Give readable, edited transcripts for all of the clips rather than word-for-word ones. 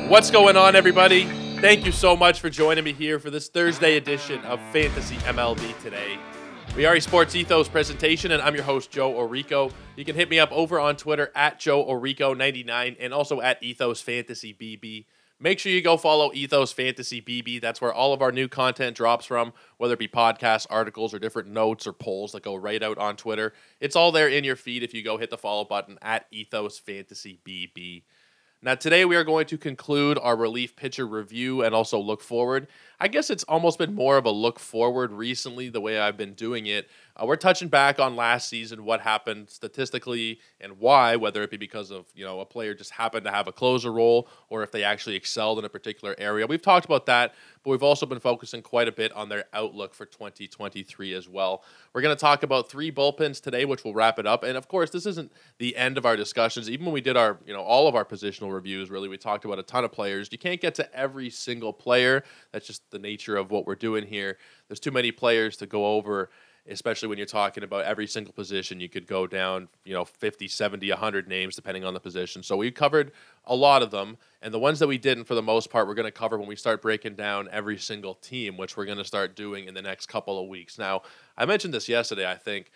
What's going on, everybody? Thank you so much for joining me here for this Thursday edition of Fantasy MLB Today. We are a Sports Ethos presentation, and I'm your host, Joe Orico. You can hit me up over on Twitter at Joe Orico99 and also at Ethos Fantasy BB. Make sure you go follow Ethos Fantasy BB. That's where all of our new content drops from, whether it be podcasts, articles, or different notes or polls that go right out on Twitter. It's all there in your feed if you go hit the follow button at Ethos Fantasy BB. Now, today we are going to conclude our relief pitcher review and also look forward. I guess it's almost been more of a look forward recently, the way I've been doing it. We're touching back on last season, what happened statistically and why, whether it be because of, a player just happened to have a closer role or if they actually excelled in a particular area. We've talked about that, but we've also been focusing quite a bit on their outlook for 2023 as well. We're going to talk about 3 bullpens today, which will wrap it up. And of course, this isn't the end of our discussions. Even when we did our, all of our positional reviews, really, we talked about a ton of players. You can't get to every single player. That's just the nature of what we're doing here. There's too many players to go over, especially when you're talking about every single position. You could go down, 50, 70, 100 names, depending on the position. So we covered a lot of them. And the ones that we didn't, for the most part, we're going to cover when we start breaking down every single team, which we're going to start doing in the next couple of weeks. Now, I mentioned this yesterday, I think.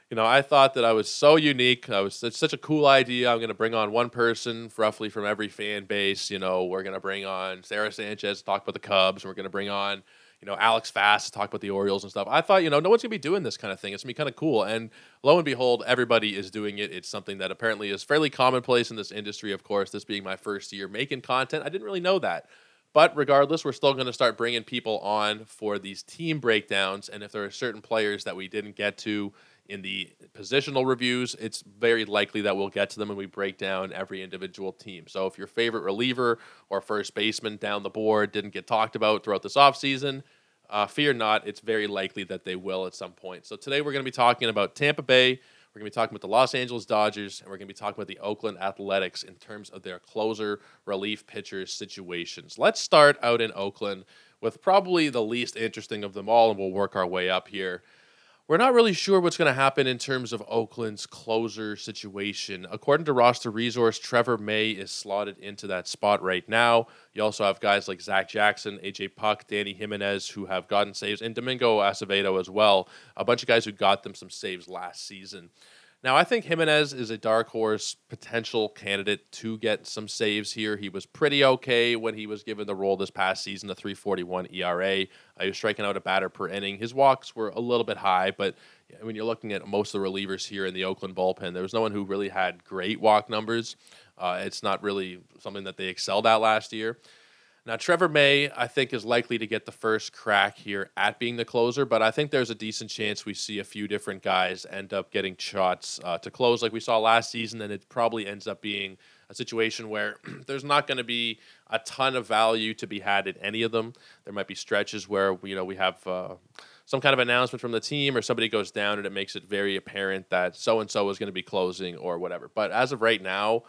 I thought that I was so unique. It's such a cool idea. I'm going to bring on one person roughly from every fan base. We're going to bring on Sarah Sanchez to talk about the Cubs. We're going to bring on, Alex Fast to talk about the Orioles and stuff. I thought, no one's going to be doing this kind of thing. It's going to be kind of cool. And lo and behold, everybody is doing it. It's something that apparently is fairly commonplace in this industry, of course, this being my first year making content. I didn't really know that. But regardless, we're still going to start bringing people on for these team breakdowns. And if there are certain players that we didn't get to in the positional reviews, it's very likely that we'll get to them when we break down every individual team. So if your favorite reliever or first baseman down the board didn't get talked about throughout this offseason, fear not, it's very likely that they will at some point. So today we're going to be talking about Tampa Bay, we're going to be talking about the Los Angeles Dodgers, and we're going to be talking about the Oakland Athletics in terms of their closer relief pitcher situations. Let's start out in Oakland with probably the least interesting of them all, and we'll work our way up here. We're not really sure what's going to happen in terms of Oakland's closer situation. According to Roster Resource, Trevor May is slotted into that spot right now. You also have guys like Zach Jackson, AJ Puck, Danny Jimenez, who have gotten saves, and Domingo Acevedo as well. A bunch of guys who got them some saves last season. Now, I think Jimenez is a dark horse potential candidate to get some saves here. He was pretty okay when he was given the role this past season, a 3.41 ERA. He was striking out a batter per inning. His walks were a little bit high, but when you're looking at most of the relievers here in the Oakland bullpen, there was no one who really had great walk numbers. It's not really something that they excelled at last year. Now, Trevor May, I think, is likely to get the first crack here at being the closer, but I think there's a decent chance we see a few different guys end up getting shots to close like we saw last season, and it probably ends up being a situation where there's not going to be a ton of value to be had in any of them. There might be stretches where, we have some kind of announcement from the team or somebody goes down and it makes it very apparent that so-and-so is going to be closing or whatever. But as of right now,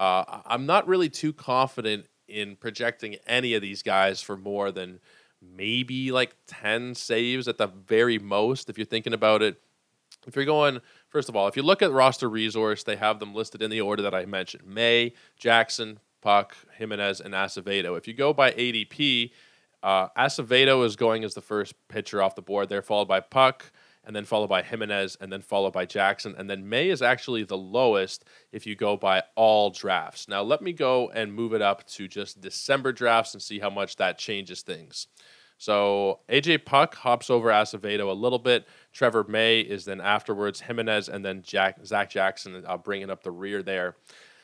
I'm not really too confident in projecting any of these guys for more than maybe like 10 saves at the very most. If you're thinking about it, if you're going, first of all, if you look at Roster Resource, they have them listed in the order that I mentioned: May, Jackson, Puck, Jimenez, and Acevedo. If you go by ADP, Acevedo is going as the first pitcher off the board there, followed by Puck, and then followed by Jimenez, and then followed by Jackson. And then May is actually the lowest if you go by all drafts. Now, let me go and move it up to just December drafts and see how much that changes things. So AJ Puck hops over Acevedo a little bit. Trevor May is then afterwards. Jimenez and then Zach Jackson bringing up the rear there.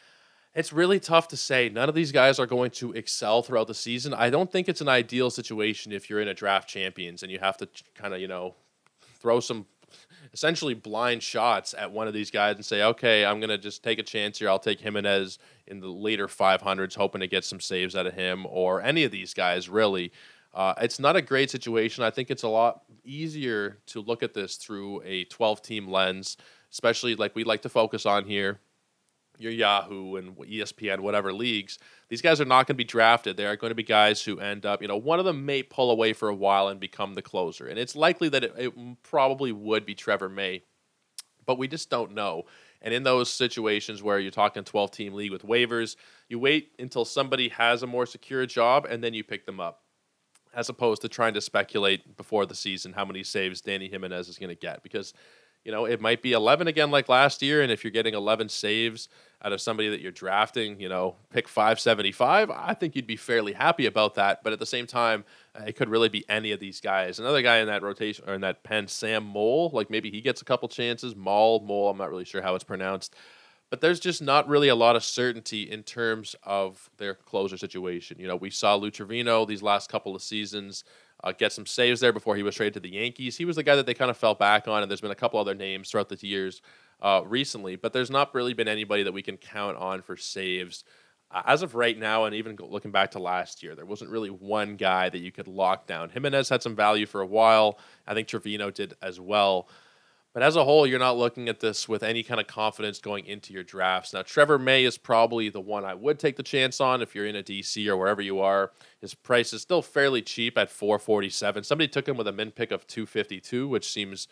It's really tough to say. None of these guys are going to excel throughout the season. I don't think it's an ideal situation if you're in a draft champions and you have to kind of, throw some essentially blind shots at one of these guys and say, okay, I'm going to just take a chance here. I'll take Jimenez in the later 500s, hoping to get some saves out of him or any of these guys, really. It's not a great situation. I think it's a lot easier to look at this through a 12-team lens, especially like we like to focus on here. Your Yahoo and ESPN, whatever leagues, these guys are not going to be drafted. They are going to be guys who end up, one of them may pull away for a while and become the closer. And it's likely that it probably would be Trevor May. but we just don't know. And in those situations where you're talking 12-team league with waivers, you wait until somebody has a more secure job and then you pick them up, as opposed to trying to speculate before the season how many saves Danny Jimenez is going to get. Because, it might be 11 again like last year, and if you're getting 11 saves out of somebody that you're drafting, pick 575, I think you'd be fairly happy about that. But at the same time, it could really be any of these guys. Another guy in that rotation, or in that pen, Sam Mole, like maybe he gets a couple chances. Mole, I'm not really sure how it's pronounced. But there's just not really a lot of certainty in terms of their closer situation. We saw Lou Trevino these last couple of seasons get some saves there before he was traded to the Yankees. He was the guy that they kind of fell back on, and there's been a couple other names throughout the years recently, but there's not really been anybody that we can count on for saves. As of right now, and even looking back to last year, there wasn't really one guy that you could lock down. Jimenez had some value for a while. I think Trevino did as well. But as a whole, you're not looking at this with any kind of confidence going into your drafts. Now, Trevor May is probably the one I would take the chance on if you're in a DC or wherever you are. His price is still fairly cheap at $447. Somebody took him with a min pick of $252, which seems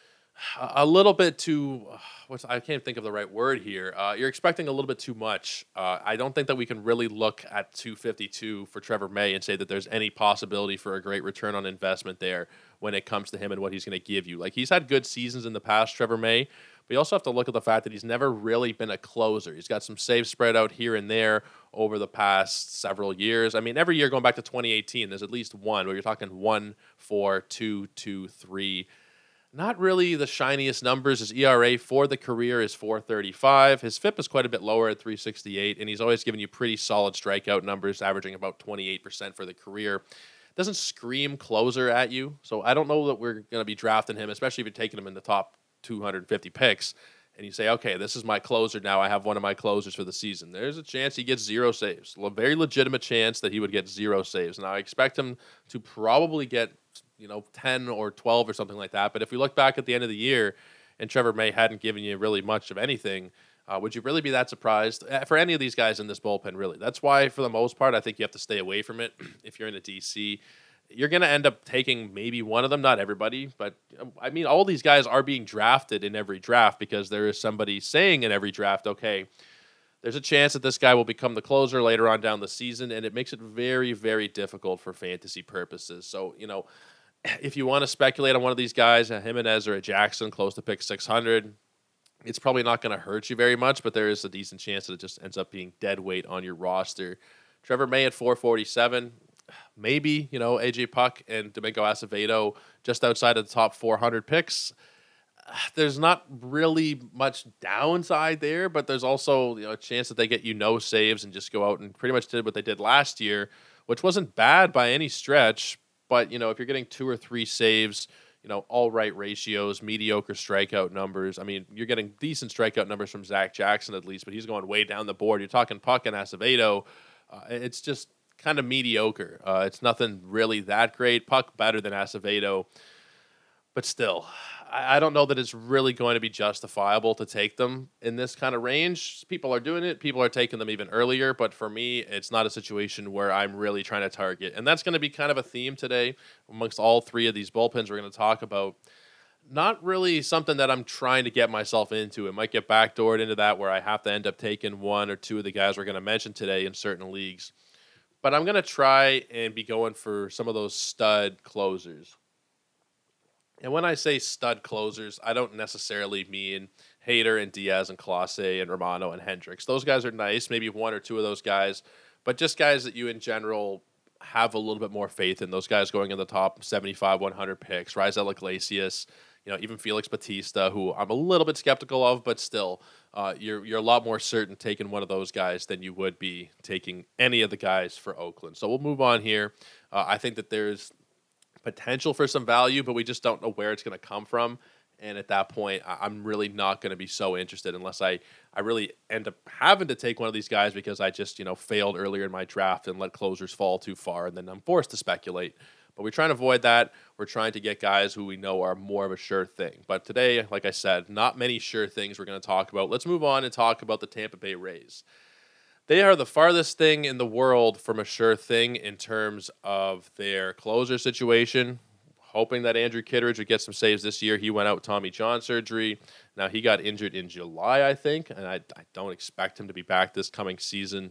a little bit too. I can't think of the right word here. You're expecting a little bit too much. I don't think that we can really look at $252 for Trevor May and say that there's any possibility for a great return on investment there when it comes to him and what he's going to give you. Like, he's had good seasons in the past, Trevor May, but you also have to look at the fact that he's never really been a closer. He's got some saves spread out here and there over the past several years. I mean, every year going back to 2018, there's at least one where you're talking 1, 4, 2, 2, 3. Not really the shiniest numbers. His ERA for the career is 4.35. His FIP is quite a bit lower at 3.68, and he's always given you pretty solid strikeout numbers, averaging about 28% for the career. Doesn't scream closer at you, so I don't know that we're going to be drafting him, especially if you're taking him in the top 250 picks, and you say, okay, this is my closer now. I have one of my closers for the season. There's a chance he gets 0 saves. A very legitimate chance that he would get 0 saves. Now, I expect him to probably get 10 or 12 or something like that. But if we look back at the end of the year and Trevor May hadn't given you really much of anything, would you really be that surprised for any of these guys in this bullpen, really? That's why, for the most part, I think you have to stay away from it. If you're in a DC, you're going to end up taking maybe one of them, not everybody. But, I mean, all these guys are being drafted in every draft because there is somebody saying in every draft, okay, there's a chance that this guy will become the closer later on down the season, and it makes it very, very difficult for fantasy purposes. So, if you want to speculate on one of these guys, a Jimenez or a Jackson, close to pick 600, it's probably not going to hurt you very much, but there is a decent chance that it just ends up being dead weight on your roster. Trevor May at 447, maybe, AJ Puck and Domingo Acevedo just outside of the top 400 picks. There's not really much downside there, but there's also a chance that they get no saves and just go out and pretty much did what they did last year, which wasn't bad by any stretch. But, if you're getting 2 or 3 saves, all right ratios, mediocre strikeout numbers. I mean, you're getting decent strikeout numbers from Zach Jackson at least, but he's going way down the board. You're talking Puck and Acevedo. It's just kind of mediocre. It's nothing really that great. Puck better than Acevedo. But still, I don't know that it's really going to be justifiable to take them in this kind of range. People are doing it. People are taking them even earlier. But for me, it's not a situation where I'm really trying to target. And that's going to be kind of a theme today amongst all 3 of these bullpens we're going to talk about. Not really something that I'm trying to get myself into. It might get backdoored into that where I have to end up taking 1 or 2 of the guys we're going to mention today in certain leagues. But I'm going to try and be going for some of those stud closers. And when I say stud closers, I don't necessarily mean Hader and Diaz and Clase and Romano and Hendricks. Those guys are nice, maybe 1 or 2 of those guys, but just guys that you in general have a little bit more faith in. Those guys going in the top 75, 100 picks, Raisel Iglesias, even Felix Bautista, who I'm a little bit skeptical of, but still, you're a lot more certain taking one of those guys than you would be taking any of the guys for Oakland. So we'll move on here. I think that there's potential for some value, but we just don't know where it's going to come from. And at that point, I'm really not going to be so interested unless I really end up having to take one of these guys because I just, failed earlier in my draft and let closers fall too far, and then I'm forced to speculate. But we're trying to avoid that. We're trying to get guys who we know are more of a sure thing. But today, like I said, not many sure things we're going to talk about. Let's move on and talk about the Tampa Bay Rays. They are the farthest thing in the world from a sure thing in terms of their closer situation. hoping that Andrew Kittredge would get some saves this year. He went out with Tommy John surgery. Now, he got injured in July, I think, and I don't expect him to be back this coming season.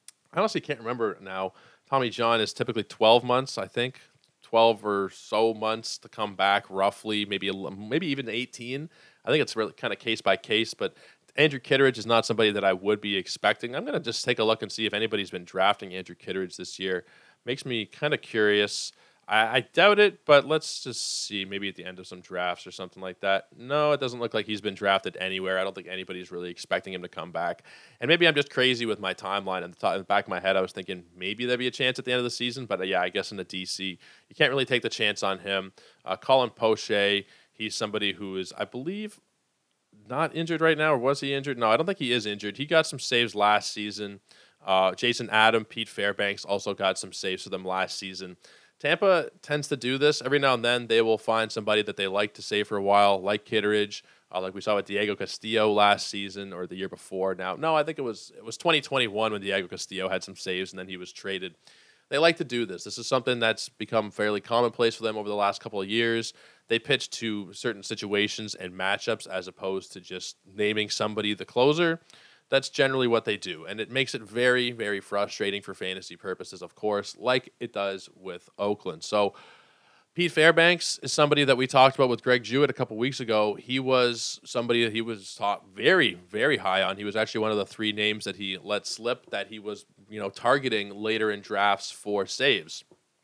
I honestly can't remember now. Tommy John is typically 12 months, I think, 12 or so months to come back, roughly, maybe even 18. I think it's really kind of case by case, but Andrew Kittredge is not somebody that I would be expecting. I'm going to just take a look and see if anybody's been drafting Andrew Kittredge this year. Makes me kind of curious. I doubt it, but let's just see. Maybe at the end of some drafts or something like that. No, it doesn't look like he's been drafted anywhere. I don't think anybody's really expecting him to come back. And maybe I'm just crazy with my timeline. In the back of my head, I was thinking maybe there'd be a chance at the end of the season. But yeah, I guess in the DC, you can't really take the chance on him. Colin Poche, he's somebody who is, I believe, not injured right now. Or was he injured? No, I don't think he is injured. He got some saves last season. Jason Adam, Pete Fairbanks also got some saves for them last season. Tampa tends to do this. Every now and then they will find somebody that they like to save for a while, like Kittredge, like we saw with Diego Castillo last season or the year before. No, I think it was 2021 when Diego Castillo had some saves and then he was traded. They like to do this. This is something that's become fairly commonplace for them over the last couple of years. They pitch to certain situations and matchups as opposed to just naming somebody the closer. That's generally what they do, and it makes it very, very frustrating for fantasy purposes, of course, like it does with Oakland. So Pete Fairbanks is somebody that we talked about with Greg Jewett a couple weeks ago. He was somebody that he was taught very, very high on. He was actually one of the 3 names that he let slip that he was, targeting later in drafts for saves.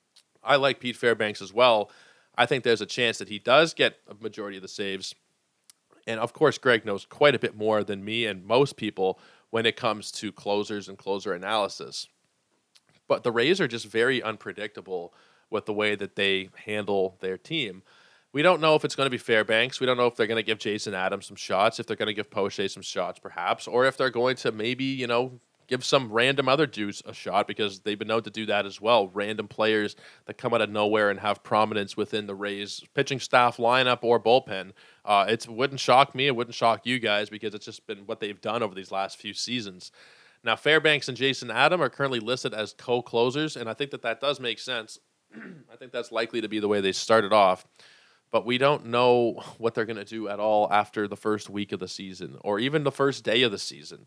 I like Pete Fairbanks as well. I think there's a chance that he does get a majority of the saves. And, of course, Greg knows quite a bit more than me and most people when it comes to closers and closer analysis. But the Rays are just very unpredictable with the way that they handle their team. We don't know if it's going to be Fairbanks. We don't know if they're going to give Jason Adams some shots, if they're going to give Poche some shots perhaps, or if they're going to maybe, give some random other dudes a shot because they've been known to do that as well. Random players that come out of nowhere and have prominence within the Rays pitching staff, lineup, or bullpen. It wouldn't shock me. It wouldn't shock you guys because it's just been what they've done over these last few seasons. Now, Fairbanks and Jason Adam are currently listed as co-closers, and I think that does make sense. I think that's likely to be the way they started off. But we don't know what they're going to do at all after the first week of the season or even the first day of the season.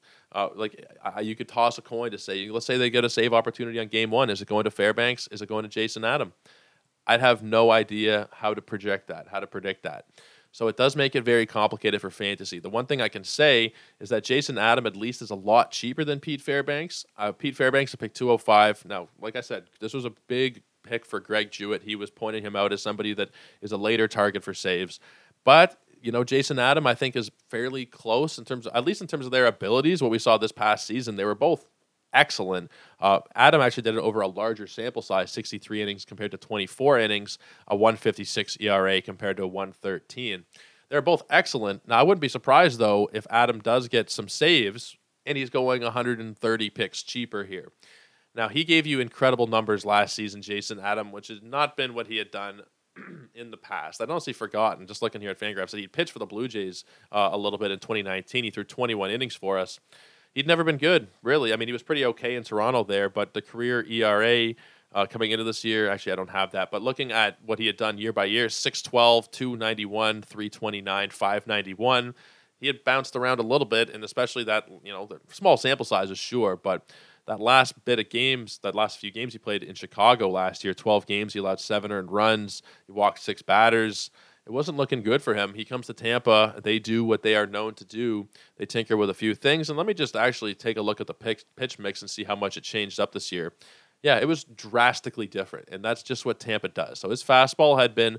You could toss a coin to say, let's say they get a save opportunity on game 1. Is it going to Fairbanks? Is it going to Jason Adam? I'd have no idea how to predict that. So it does make it very complicated for fantasy. The one thing I can say is that Jason Adam at least is a lot cheaper than Pete Fairbanks. Pete Fairbanks to pick 205. Now, like I said, this was a big pick for Greg Jewett. He was pointing him out as somebody that is a later target for saves. But, Jason Adam, I think, is fairly close at least in terms of their abilities. What we saw this past season, they were both excellent. Adam actually did it over a larger sample size, 63 innings compared to 24 innings, a 156 ERA compared to a 113. They're both excellent. Now, I wouldn't be surprised, though, if Adam does get some saves and he's going 130 picks cheaper here. Now, he gave you incredible numbers last season, Jason Adam, which has not been what he had done in the past. I'd honestly forgotten, just looking here at Fangraphs, that he'd pitched for the Blue Jays a little bit in 2019. He threw 21 innings for us. He'd never been good, really. I mean, he was pretty okay in Toronto there, but the career ERA coming into this year, actually, I don't have that, but looking at what he had done year by year, 612, 291, 329, 591, he had bounced around a little bit, and especially that, the small sample sizes, sure, but that last few games he played in Chicago last year, 12 games, he allowed 7 earned runs, he walked 6 batters. It wasn't looking good for him. He comes to Tampa, they do what they are known to do. They tinker with a few things, and let me just actually take a look at the pitch mix and see how much it changed up this year. Yeah, it was drastically different, and that's just what Tampa does. So his fastball had been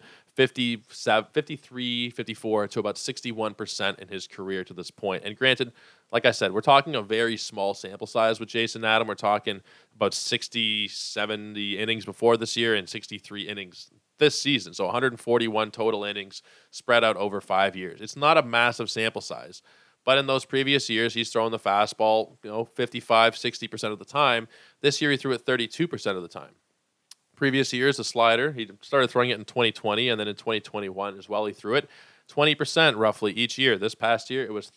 53, 54 to about 61% in his career to this point. And granted, like I said, we're talking a very small sample size with Jason Adam. We're talking about 60, 70 innings before this year and 63 innings this season. So 141 total innings spread out over 5 years. It's not a massive sample size. But in those previous years, he's thrown the fastball, 55, 60% of the time. This year, he threw it 32% of the time. Previous years, the slider, he started throwing it in 2020, and then in 2021 as well, he threw it 20% roughly each year. This past year, it was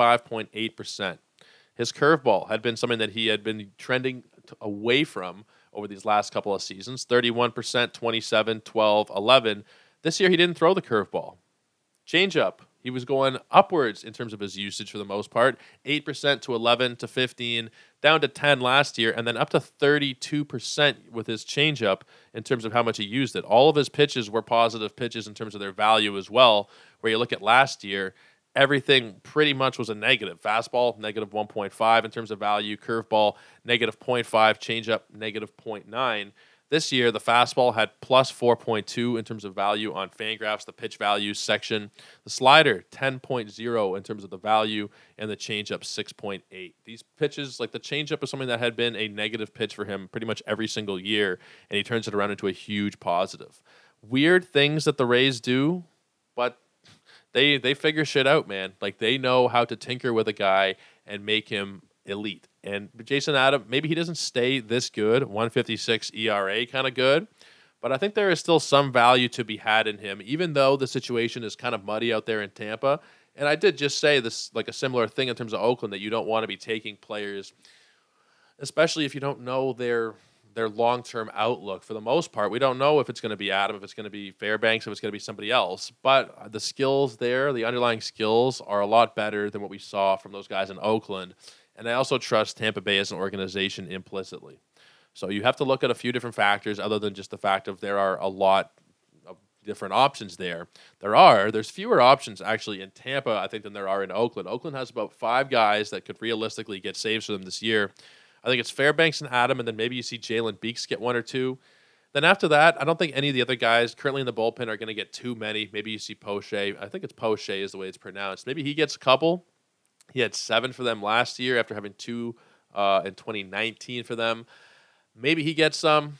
35.8%. His curveball had been something that he had been trending away from over these last couple of seasons. 31%, 27, 12, 11. This year he didn't throw the curveball. Changeup, he was going upwards in terms of his usage for the most part. 8% to 11 to 15, down to 10 last year, and then up to 32% with his changeup in terms of how much he used it. All of his pitches were positive pitches in terms of their value as well, where you look at last year, everything pretty much was a negative. Fastball, negative 1.5 in terms of value. Curveball, negative 0.5. Changeup, negative 0.9. This year, the fastball had plus 4.2 in terms of value on Fangraphs, the pitch values section. The slider, 10.0 in terms of the value, and the changeup, 6.8. These pitches, like the changeup is something that had been a negative pitch for him pretty much every single year, and he turns it around into a huge positive. Weird things that the Rays do, but they figure shit out, man. Like, they know how to tinker with a guy and make him elite. And Jason Adam, maybe he doesn't stay this good, 156 ERA kind of good, but I think there is still some value to be had in him, even though the situation is kind of muddy out there in Tampa. And I did just say this, like a similar thing in terms of Oakland, that you don't want to be taking players, especially if you don't know their long-term outlook. For the most part, we don't know if it's going to be Adam, if it's going to be Fairbanks, if it's going to be somebody else. But the skills there, the underlying skills, are a lot better than what we saw from those guys in Oakland. And I also trust Tampa Bay as an organization implicitly. So you have to look at a few different factors other than just the fact of there are a lot of different options there. There's fewer options actually in Tampa, I think, than there are in Oakland. Oakland has about 5 guys that could realistically get saves for them this year. I think it's Fairbanks and Adam, and then maybe you see Jalen Beeks get 1 or 2. Then after that, I don't think any of the other guys currently in the bullpen are going to get too many. Maybe you see Poche. I think it's Poche is the way it's pronounced. Maybe he gets a couple. He had 7 for them last year after having 2 in 2019 for them. Maybe he gets some,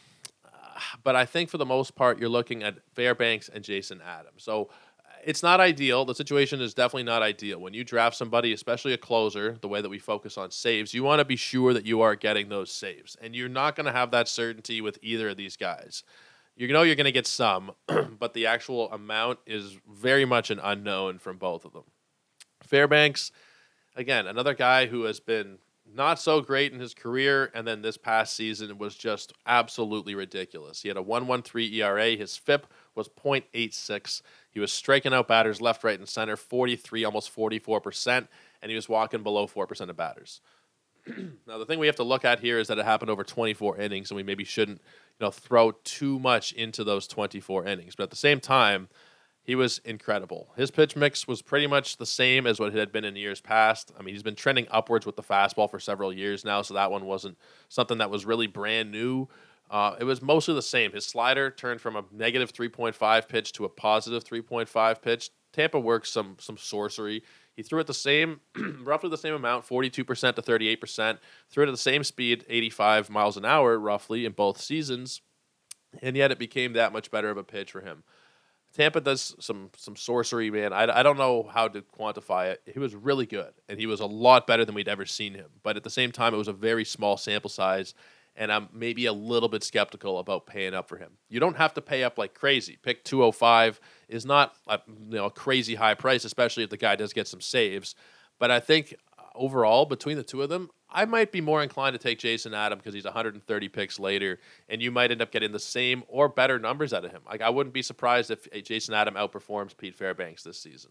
but I think for the most part, you're looking at Fairbanks and Jason Adams. So it's not ideal. The situation is definitely not ideal. When you draft somebody, especially a closer, the way that we focus on saves, you want to be sure that you are getting those saves. And you're not going to have that certainty with either of these guys. You know you're going to get some, but the actual amount is very much an unknown from both of them. Fairbanks, again, another guy who has been not so great in his career, and then this past season was just absolutely ridiculous. He had a 1.13 ERA. His FIP was .86. He was striking out batters left, right, and center, 43, almost 44%, and he was walking below 4% of batters. Now, the thing we have to look at here is that it happened over 24 innings, and we maybe shouldn't, throw too much into those 24 innings. But at the same time, he was incredible. His pitch mix was pretty much the same as what it had been in years past. I mean, he's been trending upwards with the fastball for several years now, so that one wasn't something that was really brand new. It was mostly the same. His slider turned from a negative 3.5 pitch to a positive 3.5 pitch. Tampa works some sorcery. He threw it the same, roughly the same amount, 42% to 38%. Threw it at the same speed, 85 miles an hour, roughly, in both seasons. And yet it became that much better of a pitch for him. Tampa does some sorcery, man. I don't know how to quantify it. He was really good, and he was a lot better than we'd ever seen him. But at the same time, it was a very small sample size, and I'm maybe a little bit skeptical about paying up for him. You don't have to pay up like crazy. Pick 205 is not a crazy high price, especially if the guy does get some saves. But I think overall, between the two of them, I might be more inclined to take Jason Adam because he's 130 picks later, and you might end up getting the same or better numbers out of him. Like, I wouldn't be surprised if Jason Adam outperforms Pete Fairbanks this season.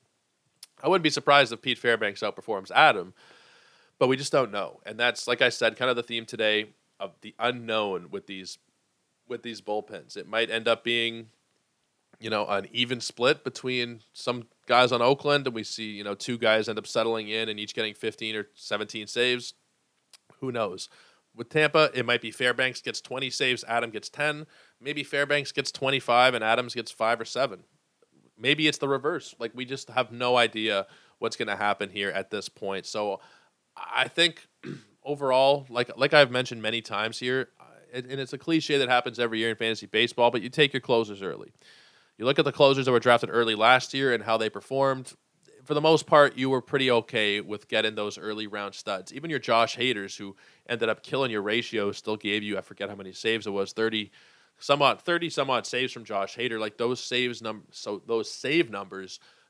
I wouldn't be surprised if Pete Fairbanks outperforms Adam, but we just don't know. And that's, like I said, kind of the theme today of the unknown with these bullpens. It might end up being, an even split between some guys on Oakland, and we see, 2 guys end up settling in and each getting 15 or 17 saves. Who knows? With Tampa, it might be Fairbanks gets 20 saves, Adam gets 10. Maybe Fairbanks gets 25 and Adams gets 5 or 7. Maybe it's the reverse. Like, we just have no idea what's going to happen here at this point. So I think overall, like I've mentioned many times here, and it's a cliche that happens every year in fantasy baseball, but you take your closers early. You look at the closers that were drafted early last year and how they performed. For the most part, you were pretty okay with getting those early round studs. Even your Josh Haders, who ended up killing your ratio, still gave you, I forget how many saves it was, 30 some odd saves from Josh Hader. Like, those save numbers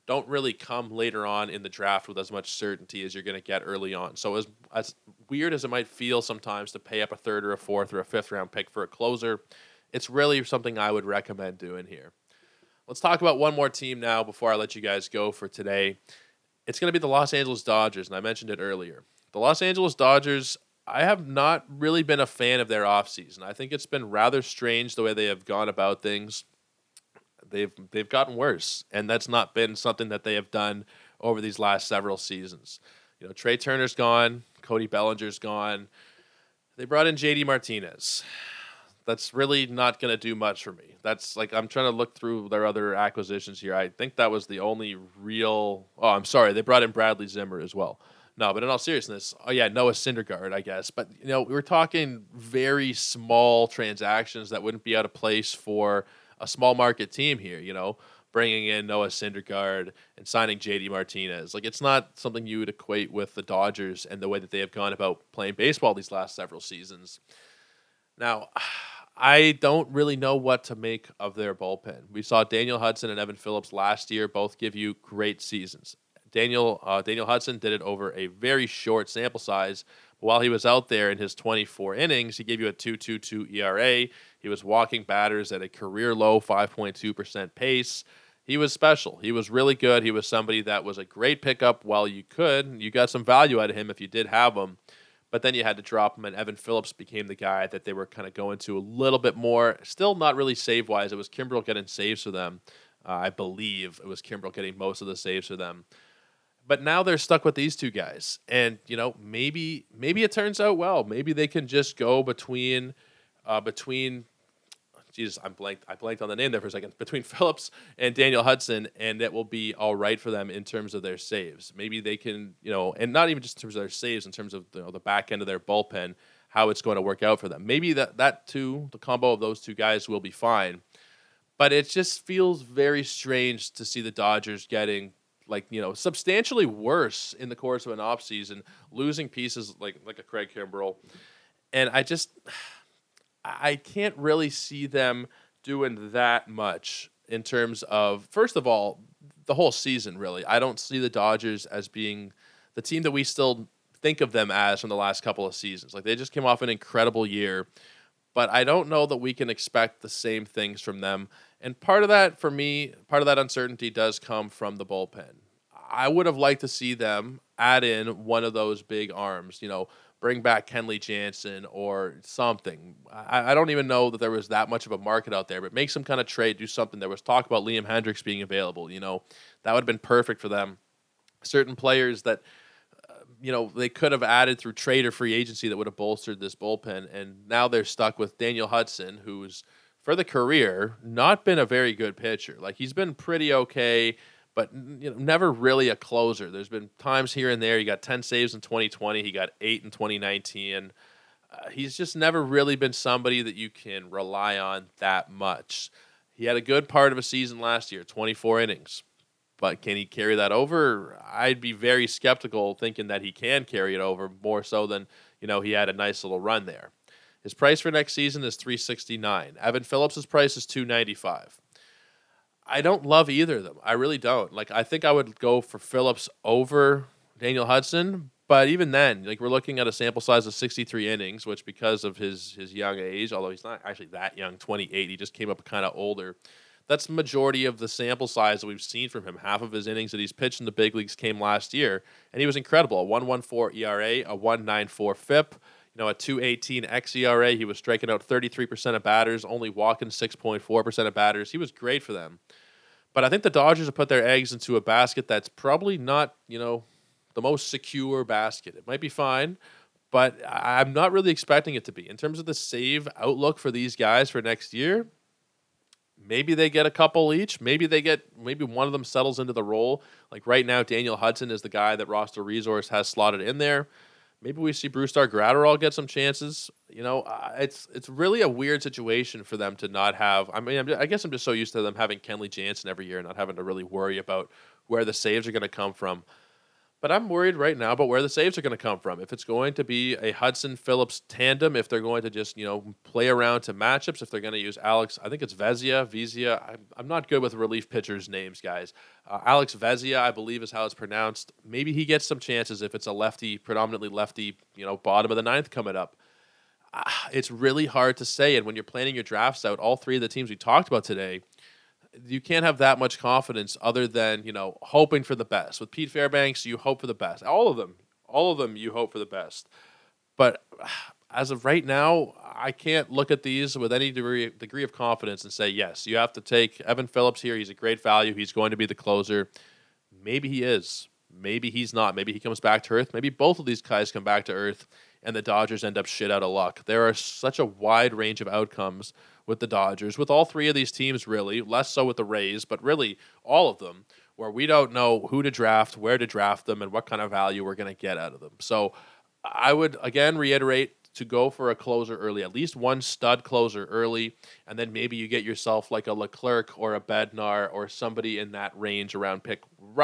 don't really come later on in the draft with as much certainty as you're going to get early on. So as weird as it might feel sometimes to pay up a third or a fourth or a fifth round pick for a closer, it's really something I would recommend doing here. Let's talk about one more team now before I let you guys go for today. It's going to be the Los Angeles Dodgers, and I mentioned it earlier. The Los Angeles Dodgers, I have not really been a fan of their offseason. I think it's been rather strange the way they have gone about things. They've gotten worse, and that's not been something that they have done over these last several seasons. You know, Trey Turner's gone, Cody Bellinger's gone. They brought in JD Martinez. That's really not going to do much for me. That's like, I'm trying to look through their other acquisitions here. I think that was the only real. Oh, I'm sorry. They brought in Bradley Zimmer as well. No, but in all seriousness, Noah Syndergaard, I guess. But, we're talking very small transactions that wouldn't be out of place for a small market team here, bringing in Noah Syndergaard and signing JD Martinez. Like, it's not something you would equate with the Dodgers and the way that they have gone about playing baseball these last several seasons. Now, I don't really know what to make of their bullpen. We saw Daniel Hudson and Evan Phillips last year both give you great seasons. Daniel Hudson did it over a very short sample size. While he was out there in his 24 innings, he gave you a 2.22 ERA. He was walking batters at a career low 5.2% pace. He was special. He was really good. He was somebody that was a great pickup while you could. You got some value out of him if you did have him. But then you had to drop him, and Evan Phillips became the guy that they were kind of going to a little bit more. Still not really save-wise. It was Kimbrel getting saves for them. I believe it was Kimbrel getting most of the saves for them. But now they're stuck with these two guys. And, maybe it turns out well. Maybe they can just go between Jesus, I blanked on the name there for a second. Between Phillips and Daniel Hudson, and it will be all right for them in terms of their saves. Maybe they can, and not even just in terms of their saves, in terms of the back end of their bullpen, how it's going to work out for them. Maybe that too, the combo of those two guys will be fine. But it just feels very strange to see the Dodgers getting substantially worse in the course of an offseason, losing pieces like a Craig Kimbrel. And I can't really see them doing that much in terms of, first of all, the whole season, really. I don't see the Dodgers as being the team that we still think of them as from the last couple of seasons. Like, they just came off an incredible year, but I don't know that we can expect the same things from them. And part of that, for me, part of that uncertainty does come from the bullpen. I would have liked to see them add in one of those big arms, bring back Kenley Jansen or something. I don't even know that there was that much of a market out there, but make some kind of trade, do something. There was talk about Liam Hendriks being available. That would have been perfect for them. Certain players that, they could have added through trade or free agency that would have bolstered this bullpen, and now they're stuck with Daniel Hudson, who's, for the career, not been a very good pitcher. Like, he's been pretty okay, but never really a closer. There's been times here and there. He got 10 saves in 2020. He got 8 in 2019. He's just never really been somebody that you can rely on that much. He had a good part of a season last year, 24 innings. But can he carry that over? I'd be very skeptical thinking that he can carry it over, more so than, he had a nice little run there. His price for next season is $369. Evan Phillips' price is $295. I don't love either of them. I really don't. Like, I think I would go for Phillips over Daniel Hudson, but even then, we're looking at a sample size of 63 innings, which because of his young age, although he's not actually that young, 28, he just came up kind of older. That's the majority of the sample size that we've seen from him. Half of his innings that he's pitched in the big leagues came last year, and he was incredible. A 1.14 ERA, a 1.94 FIP, a 2.18 xERA. He was striking out 33% of batters, only walking 6.4% of batters. He was great for them. But I think the Dodgers have put their eggs into a basket that's probably not, the most secure basket. It might be fine, but I'm not really expecting it to be. In terms of the save outlook for these guys for next year, maybe they get a couple each. Maybe one of them settles into the role. Like right now, Daniel Hudson is the guy that Roster Resource has slotted in there. Maybe we see Brusdar Graterol get some chances. It's really a weird situation for them to not have. I guess I'm just so used to them having Kenley Jansen every year and not having to really worry about where the saves are going to come from. But I'm worried right now about where the saves are going to come from. If it's going to be a Hudson-Phillips tandem, if they're going to just, play around to matchups, if they're going to use Alex, I think it's Vezia. I'm not good with relief pitchers' names, guys. Alex Vezia, I believe is how it's pronounced. Maybe he gets some chances if it's a lefty, predominantly lefty, bottom of the ninth coming up. It's really hard to say. And when you're planning your drafts out, all three of the teams we talked about today, you can't have that much confidence other than, hoping for the best. With Pete Fairbanks, you hope for the best. All of them, you hope for the best. But as of right now, I can't look at these with any degree of confidence and say, yes, you have to take Evan Phillips here. He's a great value. He's going to be the closer. Maybe he is. Maybe he's not. Maybe he comes back to earth. Maybe both of these guys come back to earth and the Dodgers end up shit out of luck. There are such a wide range of outcomes with the Dodgers, with all three of these teams really, less so with the Rays, but really all of them, where we don't know who to draft, where to draft them, and what kind of value we're going to get out of them. So I would, again, reiterate to go for a closer early, at least one stud closer early, and then maybe you get yourself like a Leclerc or a Bednar or somebody in that range around pick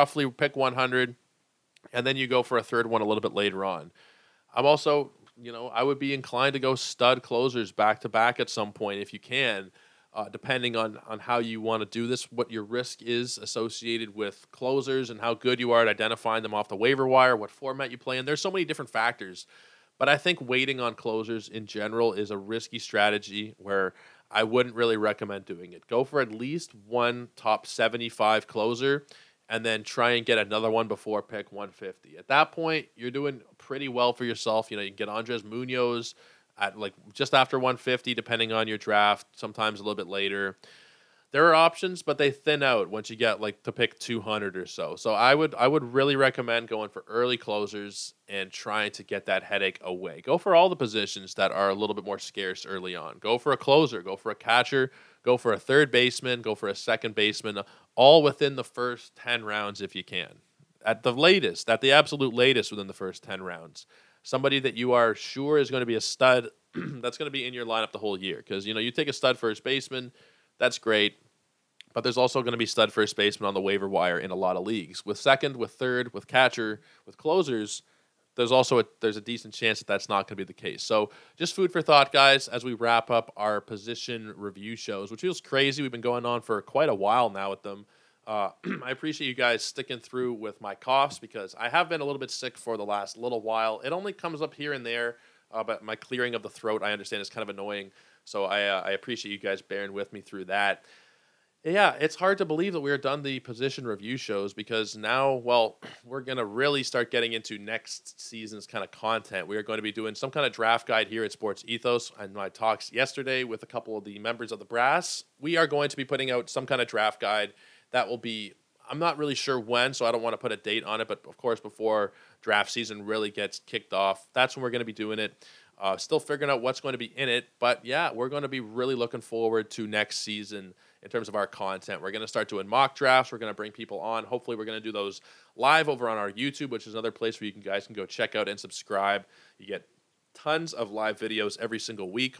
100, and then you go for a third one a little bit later on. I'm also, I would be inclined to go stud closers back to back at some point if you can, depending on how you want to do this, what your risk is associated with closers and how good you are at identifying them off the waiver wire, what format you play in. There's so many different factors. But I think waiting on closers in general is a risky strategy where I wouldn't really recommend doing it. Go for at least one top 75 closer and then try and get another one before pick 150. At that point, you're doing pretty well for yourself. You can get Andres Munoz at like just after 150, depending on your draft, sometimes a little bit later. There are options, but they thin out once you get like to pick 200 or so. So I would really recommend going for early closers and trying to get that headache away. Go for all the positions that are a little bit more scarce early on. Go for a closer, go for a catcher, go for a third baseman, go for a second baseman, all within the first 10 rounds if you can. At the absolute latest within the first 10 rounds. Somebody that you are sure is going to be a stud that's going to be in your lineup the whole year. Because, you take a stud first baseman, that's great. But there's also going to be stud first baseman on the waiver wire in a lot of leagues. With second, with third, with catcher, with closers, there's a decent chance that that's not going to be the case. So just food for thought, guys, as we wrap up our position review shows, which feels crazy. We've been going on for quite a while now with them. I appreciate you guys sticking through with my coughs because I have been a little bit sick for the last little while. It only comes up here and there, but my clearing of the throat, I understand, is kind of annoying. So I appreciate you guys bearing with me through that. Yeah, it's hard to believe that we're done the position review shows because now, we're going to really start getting into next season's kind of content. We are going to be doing some kind of draft guide here at Sports Ethos. And my talks yesterday with a couple of the members of the brass, we are going to be putting out some kind of draft guide that will be, I'm not really sure when, so I don't want to put a date on it, but of course before draft season really gets kicked off, that's when we're going to be doing it. Still figuring out what's going to be in it, but yeah, we're going to be really looking forward to next season in terms of our content. We're going to start doing mock drafts. We're going to bring people on. Hopefully, we're going to do those live over on our YouTube, which is another place where you guys can go check out and subscribe. You get tons of live videos every single week.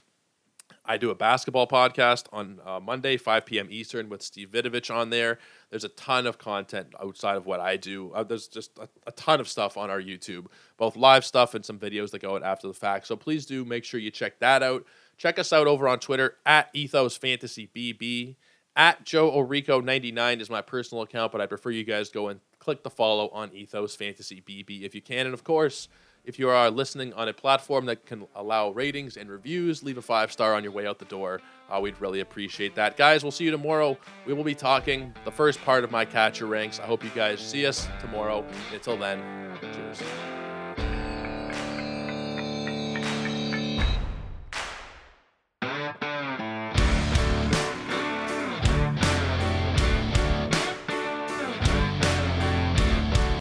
I do a basketball podcast on Monday, 5 p.m. Eastern with Steve Vidovich on there. There's a ton of content outside of what I do. There's just a ton of stuff on our YouTube, both live stuff and some videos that go out after the fact. So please do make sure you check that out. Check us out over on Twitter at Ethos Fantasy BB. At Joe Orico 99 is my personal account, but I prefer you guys go and click the follow on Ethos Fantasy BB if you can. And of course, if you are listening on a platform that can allow ratings and reviews, leave a 5-star on your way out the door. We'd really appreciate that. Guys, we'll see you tomorrow. We will be talking the first part of my catcher ranks. I hope you guys see us tomorrow. Until then, cheers.